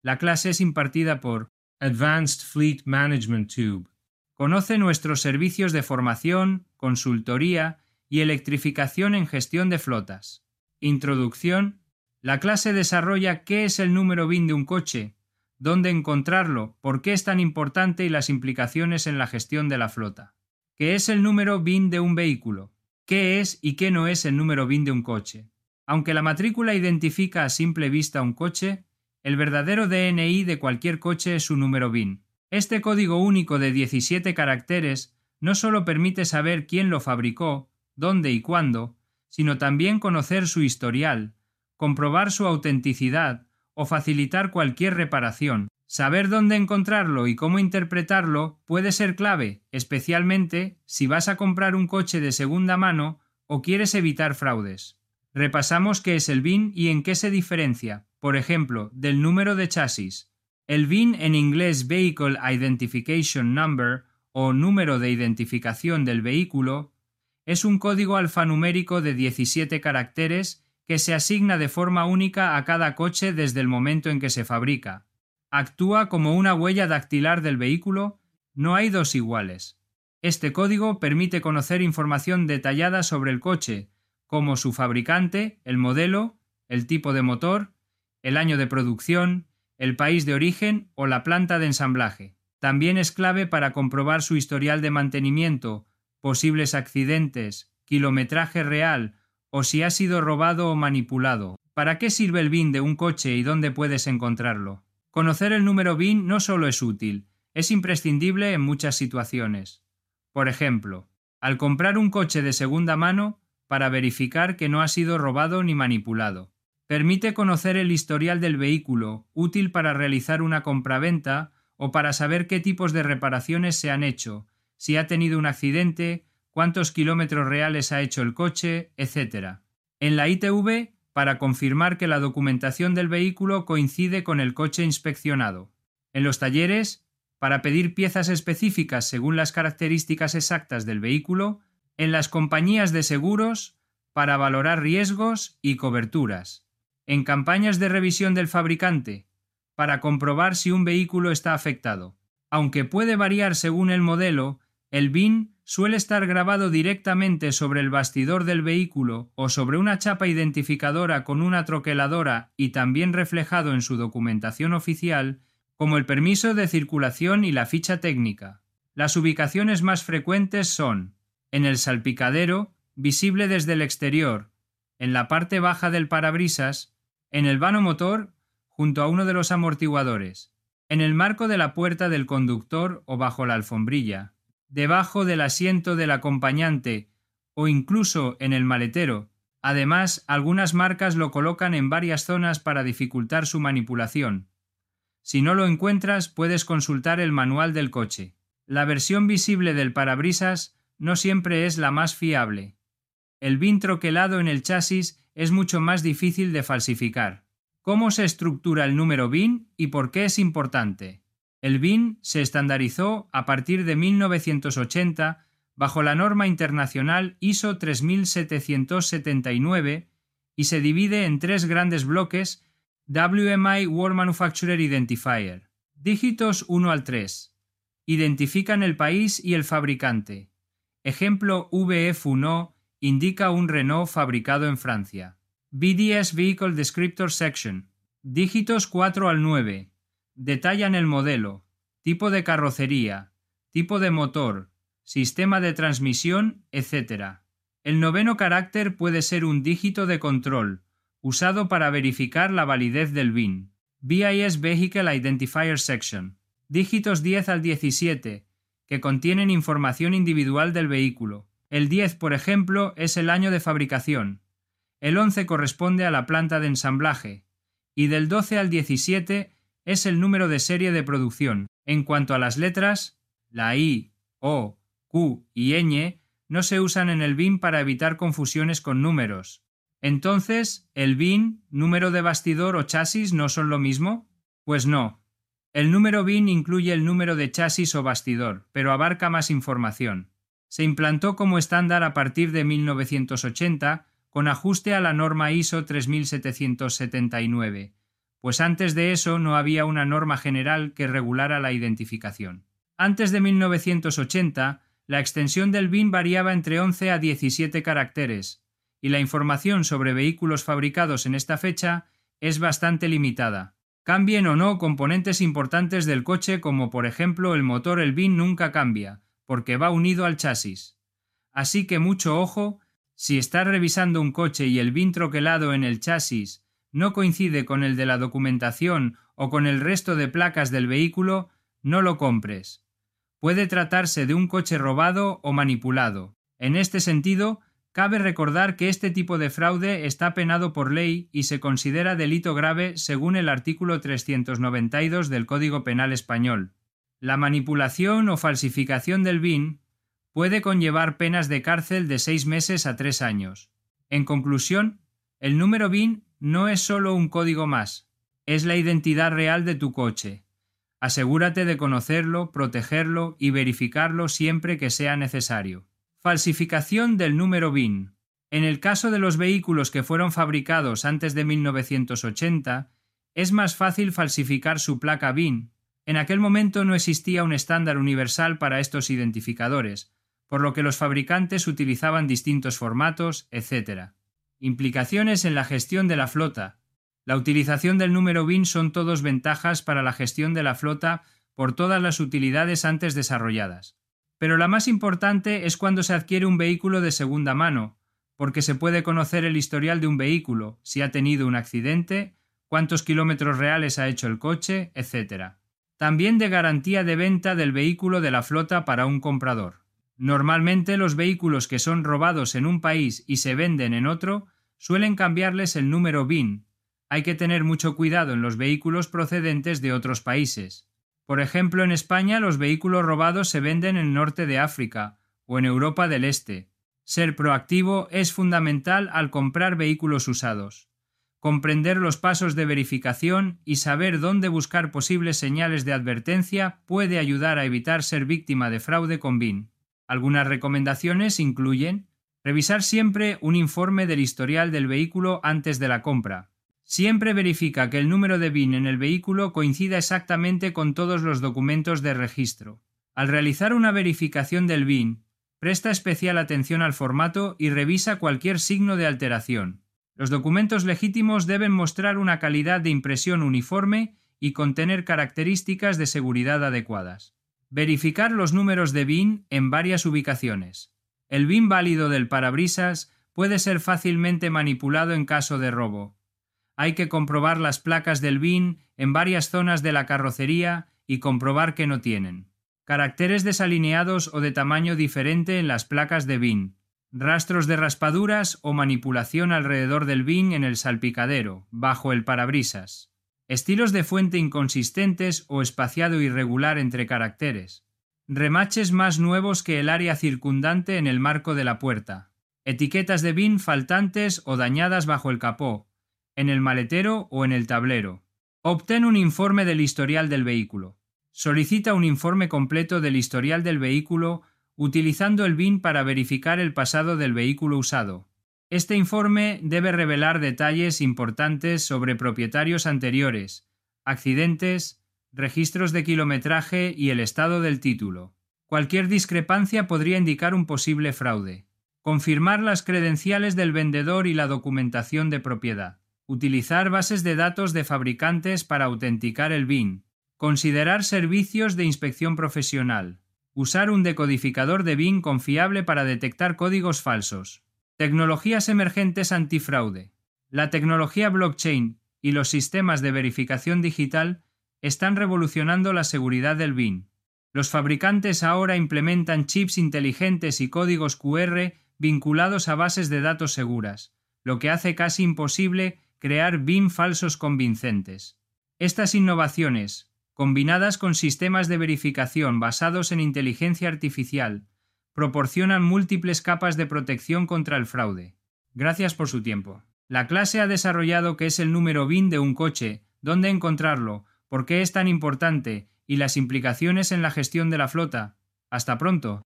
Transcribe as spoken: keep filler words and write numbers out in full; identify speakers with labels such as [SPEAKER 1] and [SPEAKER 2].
[SPEAKER 1] La clase es impartida por Advanced Fleet Management Tube. Conoce nuestros servicios de formación, consultoría y electrificación en gestión de flotas. Introducción. La clase desarrolla qué es el número B I N de un coche, dónde encontrarlo, por qué es tan importante y las implicaciones en la gestión de la flota. ¿Qué es el número B I N de un vehículo? ¿Qué es y qué no es el número B I N de un coche? Aunque la matrícula identifica a simple vista un coche, el verdadero D N I de cualquier coche es su número B I N. Este código único de diecisiete caracteres no solo permite saber quién lo fabricó, dónde y cuándo, sino también conocer su historial, comprobar su autenticidad o facilitar cualquier reparación. Saber dónde encontrarlo y cómo interpretarlo puede ser clave, especialmente si vas a comprar un coche de segunda mano o quieres evitar fraudes. Repasamos qué es el B I N y en qué se diferencia, por ejemplo, del número de chasis. El B I N, en inglés Vehicle Identification Number o número de identificación del vehículo, es un código alfanumérico de diecisiete caracteres que se asigna de forma única a cada coche desde el momento en que se fabrica. Actúa como una huella dactilar del vehículo, no hay dos iguales. Este código permite conocer información detallada sobre el coche, como su fabricante, el modelo, el tipo de motor, el año de producción, el país de origen o la planta de ensamblaje. También es clave para comprobar su historial de mantenimiento, posibles accidentes, kilometraje real o si ha sido robado o manipulado. ¿Para qué sirve el B I N de un coche y dónde puedes encontrarlo? Conocer el número B I N no solo es útil, es imprescindible en muchas situaciones. Por ejemplo, al comprar un coche de segunda mano, para verificar que no ha sido robado ni manipulado. Permite conocer el historial del vehículo, útil para realizar una compraventa o para saber qué tipos de reparaciones se han hecho, si ha tenido un accidente, cuántos kilómetros reales ha hecho el coche, etcétera. En la I T V, para confirmar que la documentación del vehículo coincide con el coche inspeccionado. En los talleres, para pedir piezas específicas según las características exactas del vehículo. En las compañías de seguros, para valorar riesgos y coberturas. En campañas de revisión del fabricante, para comprobar si un vehículo está afectado. Aunque puede variar según el modelo, el B I N suele estar grabado directamente sobre el bastidor del vehículo o sobre una chapa identificadora con una troqueladora y también reflejado en su documentación oficial, como el permiso de circulación y la ficha técnica. Las ubicaciones más frecuentes son en el salpicadero, visible desde el exterior, en la parte baja del parabrisas, en el vano motor, junto a uno de los amortiguadores, en el marco de la puerta del conductor o bajo la alfombrilla, debajo del asiento del acompañante o incluso en el maletero. Además, algunas marcas lo colocan en varias zonas para dificultar su manipulación. Si no lo encuentras, puedes consultar el manual del coche. La versión visible del parabrisas no siempre es la más fiable. El B I N troquelado en el chasis es mucho más difícil de falsificar. ¿Cómo se estructura el número B I N y por qué es importante? El B I N se estandarizó a partir de mil novecientos ochenta bajo la norma internacional I S O tres mil setecientos setenta y nueve y se divide en tres grandes bloques W M I World Manufacturer Identifier. Dígitos uno al tres. Identifican el país y el fabricante. Ejemplo V F uno indica un Renault fabricado en Francia. B D S Vehicle Descriptor Section. Dígitos cuatro al nueve. Detallan el modelo, tipo de carrocería, tipo de motor, sistema de transmisión, etcétera. El noveno carácter puede ser un dígito de control, usado para verificar la validez del B I N. B I S Vehicle Identifier Section. Dígitos diez al diecisiete, que contienen información individual del vehículo. El diez, por ejemplo, es el año de fabricación. El once corresponde a la planta de ensamblaje. Y del doce al diecisiete es el número de serie de producción. En cuanto a las letras, la I, O, Q y ñ no se usan en el B I N para evitar confusiones con números. Entonces, ¿el B I N, número de bastidor o chasis no son lo mismo? Pues no. El número B I N incluye el número de chasis o bastidor, pero abarca más información. Se implantó como estándar a partir de mil novecientos ochenta con ajuste a la norma I S O tres mil setecientos setenta y nueve, pues antes de eso no había una norma general que regulara la identificación. Antes de mil novecientos ochenta, la extensión del B I N variaba entre once a diecisiete caracteres, y la información sobre vehículos fabricados en esta fecha es bastante limitada. Cambien o no componentes importantes del coche, como por ejemplo el motor, el B I N nunca cambia, porque va unido al chasis. Así que mucho ojo, si estás revisando un coche y el B I N troquelado en el chasis no coincide con el de la documentación o con el resto de placas del vehículo, no lo compres. Puede tratarse de un coche robado o manipulado. En este sentido, cabe recordar que este tipo de fraude está penado por ley y se considera delito grave según el artículo trescientos noventa y dos del Código Penal español. La manipulación o falsificación del B I N puede conllevar penas de cárcel de seis meses a tres años. En conclusión, el número B I N no es solo un código más, es la identidad real de tu coche. Asegúrate de conocerlo, protegerlo y verificarlo siempre que sea necesario. Falsificación del número B I N. En el caso de los vehículos que fueron fabricados antes de mil novecientos ochenta, es más fácil falsificar su placa B I N. En aquel momento no existía un estándar universal para estos identificadores, por lo que los fabricantes utilizaban distintos formatos, etcétera. Implicaciones en la gestión de la flota. La utilización del número B I N son todos ventajas para la gestión de la flota por todas las utilidades antes desarrolladas. Pero la más importante es cuando se adquiere un vehículo de segunda mano, porque se puede conocer el historial de un vehículo, si ha tenido un accidente, cuántos kilómetros reales ha hecho el coche, etcétera. También de garantía de venta del vehículo de la flota para un comprador. Normalmente los vehículos que son robados en un país y se venden en otro suelen cambiarles el número B I N. Hay que tener mucho cuidado en los vehículos procedentes de otros países. Por ejemplo, en España los vehículos robados se venden en el norte de África o en Europa del Este. Ser proactivo es fundamental al comprar vehículos usados. Comprender los pasos de verificación y saber dónde buscar posibles señales de advertencia puede ayudar a evitar ser víctima de fraude con B I N. Algunas recomendaciones incluyen revisar siempre un informe del historial del vehículo antes de la compra. Siempre verifica que el número de B I N en el vehículo coincida exactamente con todos los documentos de registro. Al realizar una verificación del B I N, presta especial atención al formato y revisa cualquier signo de alteración. Los documentos legítimos deben mostrar una calidad de impresión uniforme y contener características de seguridad adecuadas. Verificar los números de B I N en varias ubicaciones. El B I N válido del parabrisas puede ser fácilmente manipulado en caso de robo. Hay que comprobar las placas del B I N en varias zonas de la carrocería y comprobar que no tienen caracteres desalineados o de tamaño diferente en las placas de B I N, rastros de raspaduras o manipulación alrededor del B I N en el salpicadero, bajo el parabrisas. Estilos de fuente inconsistentes o espaciado irregular entre caracteres. Remaches más nuevos que el área circundante en el marco de la puerta. Etiquetas de B I N faltantes o dañadas bajo el capó, en el maletero o en el tablero. Obtén un informe del historial del vehículo. Solicita un informe completo del historial del vehículo utilizando el B I N para verificar el pasado del vehículo usado. Este informe debe revelar detalles importantes sobre propietarios anteriores, accidentes, registros de kilometraje y el estado del título. Cualquier discrepancia podría indicar un posible fraude. Confirmar las credenciales del vendedor y la documentación de propiedad. Utilizar bases de datos de fabricantes para autenticar el B I N. Considerar servicios de inspección profesional. Usar un decodificador de B I N confiable para detectar códigos falsos. Tecnologías emergentes antifraude. La tecnología blockchain y los sistemas de verificación digital están revolucionando la seguridad del B I N. Los fabricantes ahora implementan chips inteligentes y códigos Q R vinculados a bases de datos seguras, lo que hace casi imposible crear B I N falsos convincentes. Estas innovaciones, combinadas con sistemas de verificación basados en inteligencia artificial, proporcionan múltiples capas de protección contra el fraude. Gracias por su tiempo. La clase ha desarrollado qué es el número B I N de un coche, dónde encontrarlo, por qué es tan importante y las implicaciones en la gestión de la flota. Hasta pronto.